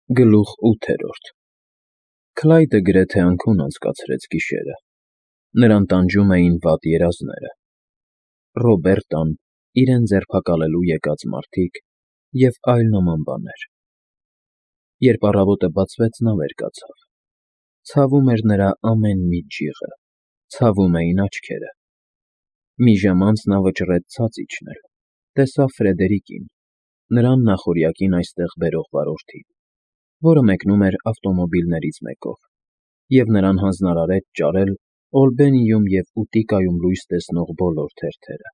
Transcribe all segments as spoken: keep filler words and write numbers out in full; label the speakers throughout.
Speaker 1: Գլուխ ութերորդ Քլայդը գրեթե անքուն անցկացրեց գիշերը. նրան տանջում էին վատ երազները. Ռոբերտան, իրեն ձերբակալելու եկած մարդիկ և այլ նման բաներ: Երբ առավոտը բացվեց, նա վեր կացավ: Ցավում էր նրա ամեն մի ջիղը, ցավում էին աչքերը: Մի ժամ անց նա վճռեց ցած իջնել: Տեսավ Ֆրեդերիկին, նրան նախօրյակին այստեղ բերող վարորդին, որը մեկնում էր ավտոմոբիլներից մեկով, և նրան հանձնարարեց ճարել Օլբենիում և Ուտիկայում լույս տեսնող բոլոր թերթերը: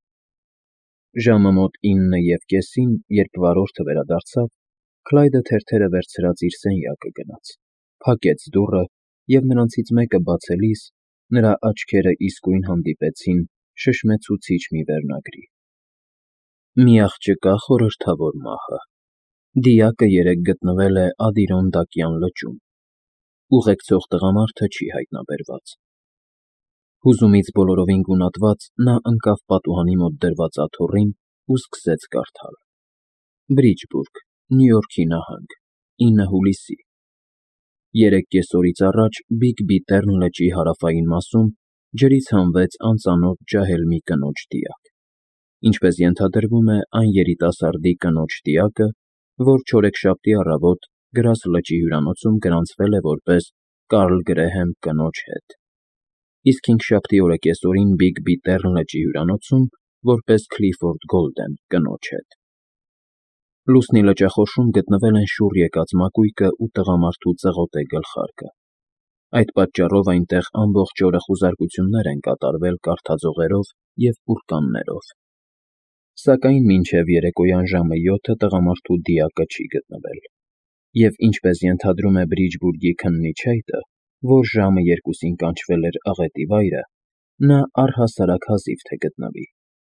Speaker 1: Ժամը մոտ ինը և կեսին, երբ վարորդը վերադարձավ, Քլայդը թերթերը վերցրած իր սենյակը գնաց, փակեց դուռը և նրանցից մեկը բացելիս, նրա աչքերը իսկույն հանդիպեցին շշմեցուցիչ մի վերնագրի. «Մի աղջկա խորհրդավոր մահը: Դիակը երեկ գտնվել է Ադիրոնդակյան լճում: Ուղեկցող տղամարդը չի հայտնաբերված»: Հուզումից բոլորովին գունատված, նա ընկավ պատուհանի մոտ դրված աթոռին ու սկսեց կարդալ. Բրիջբուրգ, Նյու Յորքի նահանգ, ինը հուլիսի Երեկ կեսօրից առաջ Բիգբի Տեռն լճի հարավային մասում ջրից հանվեց անծանոթ ջահել մի կնոջ դիակ: Ինչպես ենթադրվում է, այն երիտասարդի կնոջ դիակը, որ չորեքշաբթի առավոտ Գրաս լճի հյուրանոցում գրանցվել է որպես Կարլ Գրեհեմ կնոջ հետ, իսկ հինգշաբթի օրը կեսօրին Բիգբի Տեռն լճի հյուրանոցում որպես Քլիֆորդ Գոլդեն կնոջ հետ: Լուսնի լճախորշում գտնվել են շուռ եկած մակույկը ու տղամարդու ծղոտե գլխարկը: Այդ պատճառով այնտեղ ամբողջ օրը խուզարկություններ են կատարվել կարդաձողերով և պուրկաններով: Սակայն մինչև երեկոյան ժամը յոթը տղամարդու դիակը չի գտնվել, և ինչպես ենթադրում է Բրիջբուրգի քննիչ հայրը, որ ժամը երկուսին կանչվել էր աղետի վայրը, նա առհասարակ հազիվ թե գտնվի: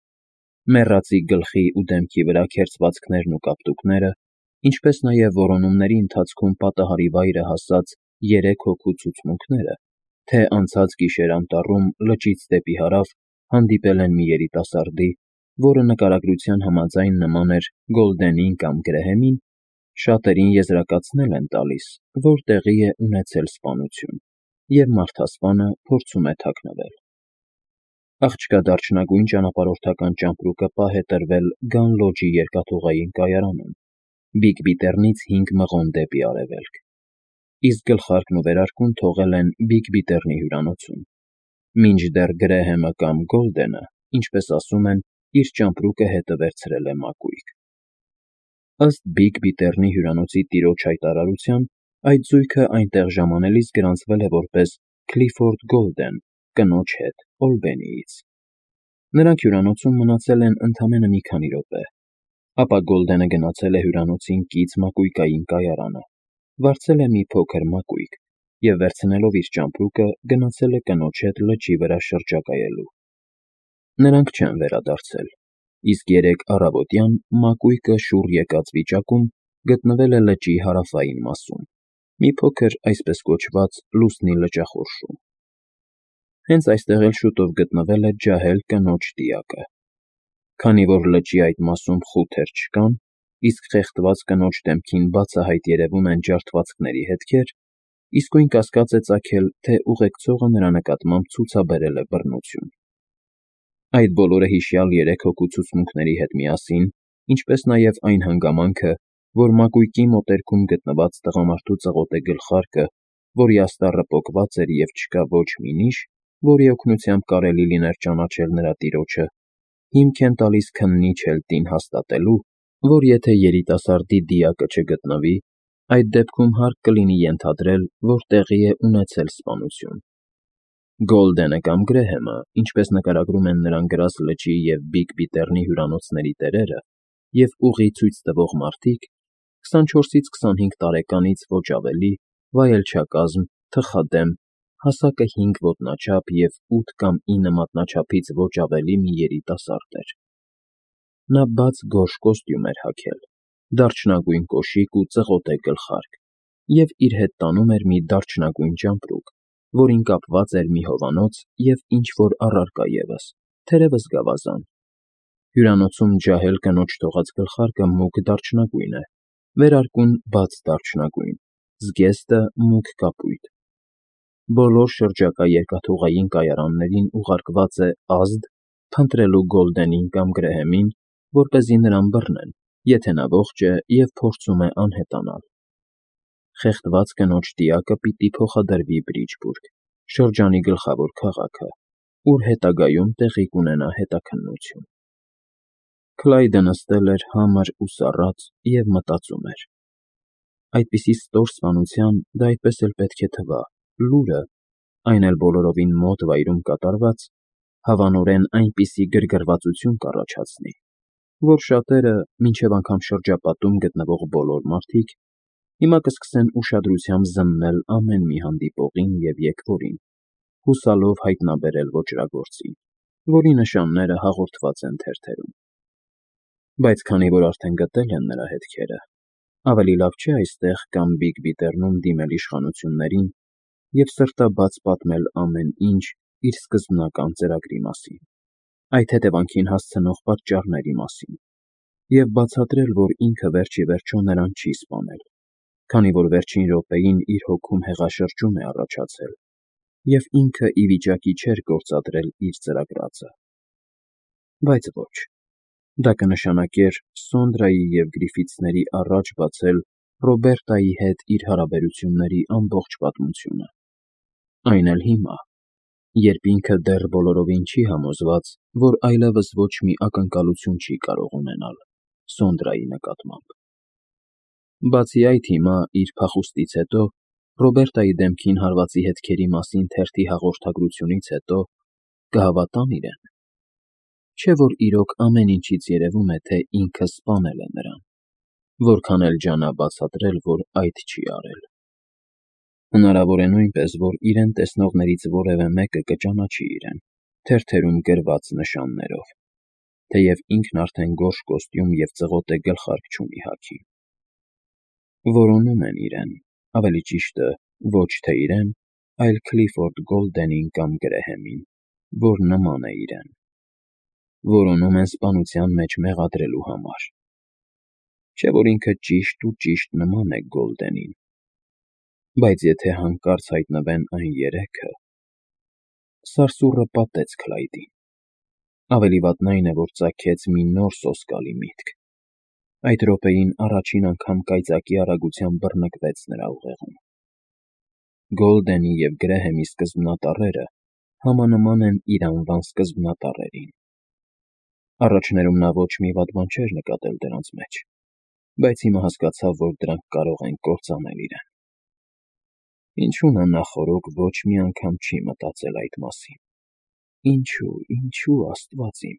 Speaker 1: Մեռածի գլխի ու դեմքի վրա քերծվածքներն ու կապտուկները, ինչպես նաև որոնումների ընթացքում պատահարի վայրը հասած երեք հոգու ցուցմունքները, թե անցած գիշեր անտառում լճից դեպի հարավ հանդիպել են մի երիտասարդի, որը նկարագրության համաձայն նման էր Գոլդենին կամ Գրեհեմին, շատերին եզրակացնել են տալիս, որ տեղի է ունեցել սպանություն, և մարդասպանը փորձում է թաքնվել: Աղջկա դարչնագույն ճանապարհորդական ճամպրուկը պահ է տրվել Գան Լոջի երկաթուղային կայարանում, Բիգբի Տեռնից հինգ մղոն դեպի արևելք, իսկ գլխարկն ու վերարկուն թողել են Բիգբի Տեռնի հյուրանոցում, մինչդեռ Գրեհեմը կամ Գոլդենը, ինչպես ասում են, իր ճամպրուկը հետը վերցրել է մակույկ: Ըստ Բիգբի Տեռնի հյուրանոցի տիրոջ հայտարարության, այդ զույգը այնտեղ ժամանելիս գրանցվել է որպես Քլիֆորդ Գոլդեն կնոջ հետ Օլբենիից: Նրանք հյուրանոցում մնացել են ընդամենը մի քանի րոպե, ապա Գոլդենը գնացել է հյուրանոցին կից մակույկային կայարանը, վարձել է մի փոքր մակույկ և վերցնելով իր ճամպրուկը գնացել է կնոջ հետ լճի վրա շրջագայելու: Նրանք չեն վերադարձել, իսկ երեկ առավոտյան մակույկը շուռ եկած վիճակում գտնվել է լճի հարավային մասում, մի փոքր այսպես կոչված լուսնի լճախորշում: Հենց այստեղ էլ շուտով գտնվել է ջահել կնոջ դիակը: Քանի որ լճի այդ մասում խութեր չկան, իսկ խեղդված կնոջ դեմքին բացահայտ երևում են ջարդվածքների հետքեր, իսկույն կասկած է ծագել, թե ուղեկցողը նրա նկատմամբ ցուցաբերել է բռնություն: Այդ բոլորը հիշյալ երեք հոգու ցուցմունքների հետ միասին, ինչպես նաև այն հանգամանքը, որ մակույկի մոտերքում գտնված տղամարդու ծղոտե գլխարկը, որի աստառը պոկված էր և չկա ոչ մի նիշ, որի օգնությամբ կարելի լիներ ճանաչել նրա տիրոջը, հիմք են տալիս քննիչ Հելտին հաստատելու, որ եթե երիտասարդի դիակը չգտնվի, այդ դեպքում հարկ կլինի ենթադրել, որ տեղի է ունեցել սպանություն: Գոլդենը կամ Գրեհեմը, ինչպես նկարագրում են նրան Գրաս լճի և Բիգբի Տեռնի հյուրանոցների տերերը և ուղի ցույց տվող մարդիկ, քսանչորսից քսանհինգ տարեկանից ոչ ավելի, վայելչակազմ, թխադեմ, հասակը հինգ ոտնաչափ և ութ կամ ինը մատնաչափից ոչ ավելի մի երիտասարդ էր: Նա բաց գորշ կոստյում էր հագել, դարչնագույն կոշիկ ու ծղոտե գլխարկ և իր հետ տանում էր մի դարչնագույն ճամպրուկ, որին կապված էր մի հովանոց և ինչ-որ առարկա ևս, թերևս գավազան: Հյուրանոցում ջահել կնոջ թողած գլխարկը մուգ դարչնագույն է, վերարկուն բաց դարչնագույն, զգեստը մուգ կապույտ։ Բոլոր շրջակա երկաթուղային կայարաններին ուղարկված է ազդ՝ փնտրելու Գոլդենին կամ Գրեհեմին, որպեսզի նրան բռնեն, եթե նա ողջ է և փորձում է անհետանալ։ Խեղդված կնոջ տիակը պիտի փոխադրվի Բրիջբուրգ, շրջանի գլխավոր քաղաքը, ուր հետագայում տեղի կունենա հետաքննություն։ Քլայդը նստել էր համր ու սառած և մտածում էր։ Այդպիսի ստոր սպանության դա այդպես էլ պետք է թվա, լուրը, այն էլ բոլորովին մոտ վայրում կատարված, հավանորեն այնպիսի գրգռվածություն կառաջացնի, որ շատերը, մինչև անգամ շրջապատում գտնվող բոլոր մարդիկ, հիմա կսկսեն ուշադրությամբ զննել ամեն մի հանդիպողին և եկվորին, հուսալով հայտնաբերել ոճրագործին, որի նշանները հաղորդված են թերթերում։ Բայց քանի որ արդեն գտել են նրա հետքերը, ավելի լավ չէ այստեղ կամ Բիգ-Բիթեռնում դիմել իշխանություններին և սրտաբաց պատմել ամեն ինչ իր սկզբնական ծրագրի մասին, այդ հետևանքին հասցնող պատճառների մասին, և բացատրել, որ ինքը վերջ ի վերջո նրան չի սպանել, քանի որ վերջին րոպեին իր հոգում հեղաշրջում է առաջացել, և ինքը ի վիճակի չէր գործադրել իր ծրագրածը։ Բայց ոչ, դա կնշանակեր Սոնդրայի և Գրիֆիթսների առաջ բացել Ռոբերտայի հետ իր հարաբերությունների ամբողջ պատմությունը, այն էլ հիմա, երբ ինքը դեռ բոլորովին չի համոզված, որ այլևս ոչ մի ակնկալություն չի կարող ունենալ Սոնդրայի նկատմամբ։ Բացի այդ, հիմա, իր փախուստից հետո, Ռոբերտայի դեմքին հարվածի հետքերի մասին թերթի հաղորդագրությունից հետո, կհավատա՞ն իրեն։ Չէ՞ որ իրոք ամեն ինչից երևում է, թե ինքը սպանել է նրան, որքան էլ ջանա բացատրել, որ այդ չի արել։ Հնարավոր է նույնպես, որ իրեն տեսնողներից որևէ մեկը կճանաչի իրեն թերթերում գրված նշաններով, թեև ինքն արդեն գորշ կոստյում և ծղոտե գլխարկ չունի հագի։ Որոնում են իրեն, ավելի ճիշտը, ոչ թե իրեն, այլ Քլիֆորդ Գոլդենին կամ Գրեհեմին, որ նման է իրեն։ Որոնում են սպանության մեջ մեղադրելու համար։ Չէ՞ որ ինքը ճիշտ ու ճիշտ նման է Գոլդենին։ Բայց եթե հանկարծ հայտնվեն այն երեքը… Սարսուռը պատեց Քլայդին։ Ավելի վատն այն է, որ ծագեց մի նոր սոսկալի միտք։ Այդ րոպեին առաջին անգամ կայծակի արագությամբ բռնկվեց նրա ուղեղում։ Գոլդենի և Գրեհեմի սկզբնատառերը համանման են իր անվան սկզբնատառերին։ Առաջներում նա ոչ մի վատ բան չէր նկատել դրանց մեջ, բայց հիմա հասկացավ, որ դրանք կարող են կործանել իրեն։ Ինչու նա նախօրոք ոչ մի անգամ չի մտածել այդ մասին։ Ինչու, ինչու, Աստված իմ։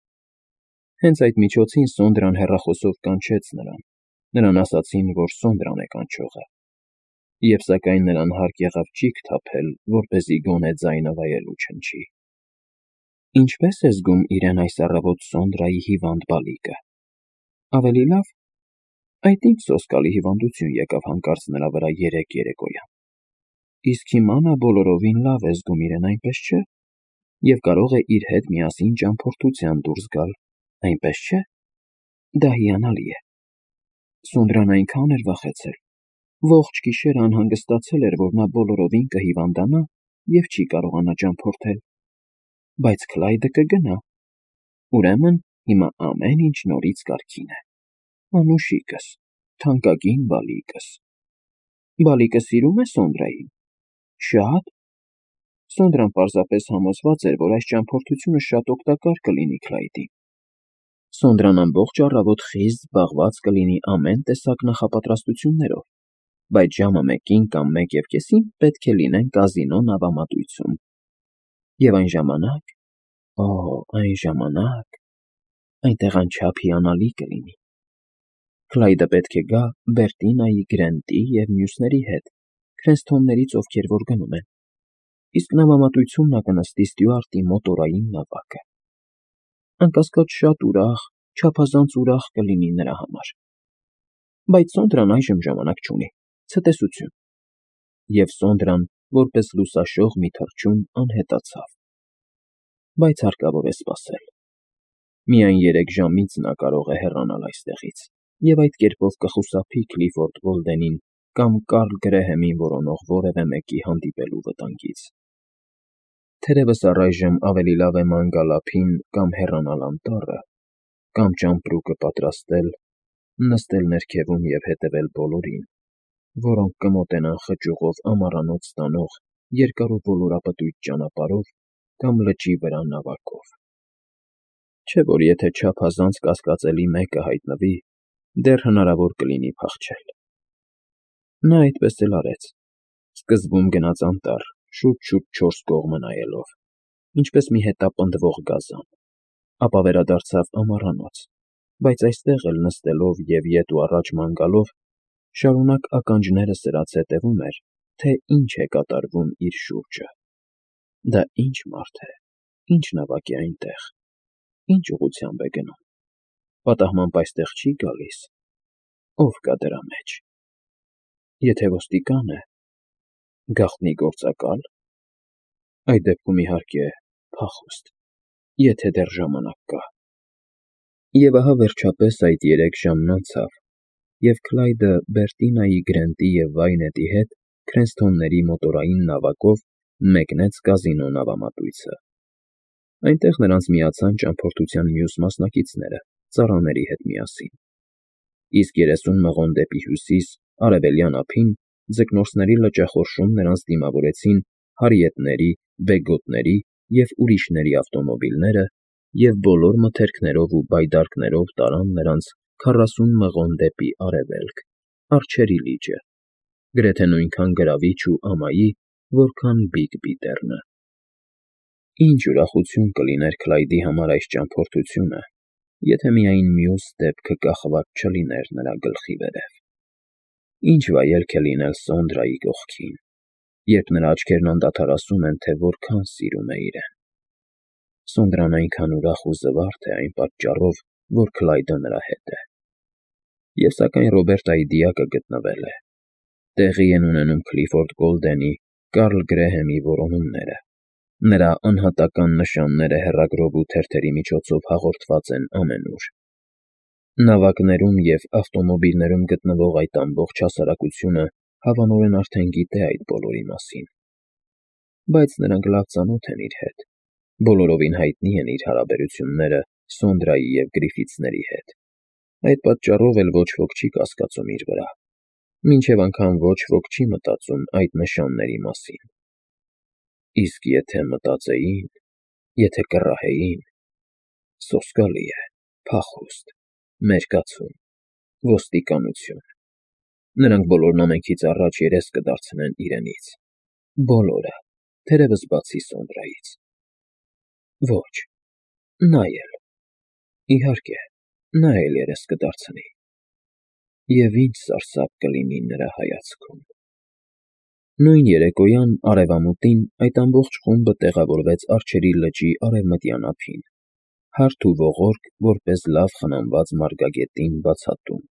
Speaker 1: Հենց այդ միջոցին Սոնդրան հեռախոսով կանչեց նրան, նրան ասացին, որ Սոնդրան է կանչողը, և սակայն նրան հարկ եղավ ճիգ թափել, որպեսզի գոնե ձայնը վայելուչ հնչի։ Ինչպե՞ս է զգում իրեն այս առավոտ Սոնդրայի հիվանդ բալիկը։ Ավելի լավ։ Այդ ինչ սոսկալի հիվանդություն եկավ հանկարծ նրա վրա երեկ երեկոյան։ Իսկ հիմա նա բոլորովին լավ է զգում իրեն, այնպես չէ՞, և կարող է իր հետ միասին ճամփորդության դուրս գալ, այնպես չէ՞։ Դա հիանալի է։ Սոնդրան այնքան էր վախեցել, ողջ գիշերը անհանգստացել էր, որ նա բոլորովին կհիվանդանա և չի կարողանա ճամփորդել։ Բայց Քլայդը կգնա։ Ուրեմն հիմա ամեն ինչ նորից կարգին է։ Անուշիկս, թանկագին բալիկս։ Բալիկը սիրում է Սոնդրային։ Շա՞տ։ Սոնդրան պարզապես համոզված էր, որ այս ճամփորդությունը շատ օգտակար կլինի Քլայդին։ Սոնդրան ամբողջ առավոտ խիստ զբաղված կլինի ամեն տեսակ նախապատրաստություններով, բայց ժամը մեկին կամ մեկ և կեսին պետք է լինեն կազինո նավամատույցում։ Եվ այն ժամանակ… Օ, այն ժամանակ… այնտեղ անչափ հիանալի կլինի։ Քլայդը պետք է գա Բերտինայի, Գրենտի և մյուսների հետ, Քրենսթոններից, ովքեր որ գնում են, իսկ նավամատույցում նա կնստի ստյուարտի մոտորային նավակը։ Անկասկած շատ ուրախ, չափազանց ուրախ կլինի նրա համար։ Բայց Սոնդրան այժմ ժամանակ չունի։ Ցտեսություն։ Եվ Սոնդրան, որպես լուսաշող մի թռչուն, անհետացավ։ Բայց հարկավոր է սպասել։ Միայն երեք ժամից նա կարող է հեռանալ այստեղից և այդ կերպով կխուսափի Քլիֆորդ Գոլդենին կամ Կարլ Գրեհեմին որոնող որևէ մեկի հանդիպելու վտանգից։ Թերևս առայժմ ավելի լավ է ման գալ ափին կամ հեռանալ անտառը, կամ ճամպրուկը պատրաստել, նստել ներքևում և հետևել բոլորին, որոնք կմոտենան խճուղով ամառանոց ստանող երկար ու ոլորապտույտ ճանապարհով կամ լճի վրա նավակով։ Չէ՞ որ եթե չափազանց կասկածելի մեկը հայտնվի, դեռ հնարավոր կլինի փախչել։ Նա այդպես էլ արեց. սկզբում գնաց անտառ, շուտ-շուտ չորս կողմը նայելով, ինչպես մի հետապնդվող գազան, ապա վերադարձավ ամառանոց, բայց այստեղ էլ նստելով և ետ ու առաջ ման գալով, շարունակ ականջները սրած հետևում էր, թե ինչ է կատարվում իր շուրջը։ Դա ի՞նչ մարդ է, ի՞նչ նավակ է այնտեղ, ի՞նչ ուղղությամբ է գնում, պատահմամբ այստեղ չի՞ գալիս, ո՞վ կա դրա մեջ։ Եթե ոստիկան է, գաղտնի գործակա՞լ։ Այդ դեպքում, իհարկե, փախուստ, եթե դեռ ժամանակ կա։ Եվ ահա վերջապես այդ երեք ժամն անցավ, և Քլայդը Բերտինայի, Գրենտի և Վայնետի հետ Քրենսթոնների մոտորային նավակով մեկնեց կազինո նավամատույցը։ Այնտեղ նրանց միացան ճամփորդության մյուս մասնակիցները ծառաների հետ միասին։ Իսկ երեսուն մղոն դեպի հյուսիս, արևելյան ափին, ձկնորսների լճախորշում նրանց դիմավորեցին հարիետների, բեգոտների և ուրիշների ավտոմոբիլները և բոլոր մթերքներով ու բայդարքներով տարան նրանց քառասուն մղոն դեպի արևելք, առջևի լիճը, գրեթե նույնքան գրավիչ ու ամայի, որքան Բիգ Բիթեռը։ Ինչ ուրախություն կլիներ Քլայդի համար այս ճամփորդությունը, եթե միայն մյուս դեպքը կախված չլիներ նրա գլխի վերև։ Ինչ վայելք է լինել Սոնդրայի կողքին, երբ նրա աչքերն անդադարացնում են, թե որքան սիրում է իրեն։ Սոնդրան այնքան ուրախ ու զվարթ է այն պատճառով, որ Քլայդը նրա հետ է։ Եվ սակայն Ռոբերտայի դիակը գտնվել է։ Տեղի են ունենում Քլիֆորդ Գոլդենի, Կարլ Գրեհեմի որոնումները։ Նրա անհատական նշանները հեռագրով ու թերթերի միջոցով հաղորդված են ամենուր։ Նավակներում և ավտոմոբիլներում գտնվող այդ ամբողջ հասարակությունը հավանորեն արդեն գիտե այդ բոլորի մասին։ Բայց նրանք լավ ծանոթ են իր հետ, բոլորովին հայտնի են իր հարաբերությունները Սոնդրայի և Գրիֆիթսների հետ։ Այդ պատճառով էլ ոչ ոք չի կասկածում իր վրա, մինչև անգամ ոչ ոք չի մտածում այդ նշանների մասին։ Իսկ եթե մտածեին, եթե կռահեին… Սոսկալի է, փախուստ, մերկացում, ոստիկանություն… Նրանք բոլորն ամենքից առաջ երես կդարձնեն իրենից, բոլորը, թերևս բացի Սոնդրայից։ Ոչ, նա էլ… Իհարկե, նա էլ երես կդարձնի… Եվ ինչ սարսափ կլինի նրա հայացքում… Նույն երեկոյան արևամուտին այդ ամբողջ խումբը տեղավորվեց առջևի լճի արևմտյան ափին, հարթ ու ողորկ, որպես լավ խնամված մարգագետին բացատում։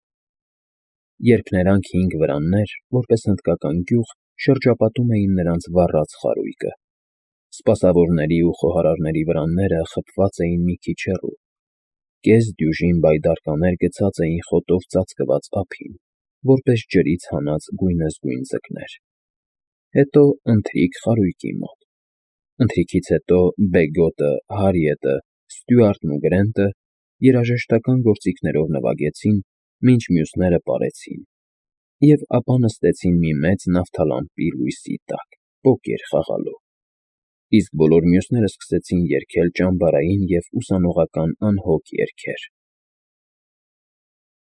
Speaker 1: Երբ նրանք հինգ վրաններ, որպես հնդկական գյուղ, շրջապատում էին նրանց վառած խարույկը, սպասավորների ու խոհարարների վրանները խփված էին մի քիչ հեռու, կես դյուժին բայդարկաներ գցած էին խոտով ծածկված ափին, որպես ջրից հանած գույնզգույն ձկներ։ Հետո ընթրիք խարույկի մոտ։ Ընթրիքից հետո Բեգոտը, Հարիետը, Ստյուարտն ու Գրենտը երաժշտական գործիքներով նվագեցին, մինչ մյուսները պարեցին, և ապա նստեցին մի մեծ նավթալամպի լույսի տակ, պոկեր խաղալու։ Իսկ բոլոր մյուսները սկսեցին երգել ճամբարային և ուսանողական անհոգ երգեր։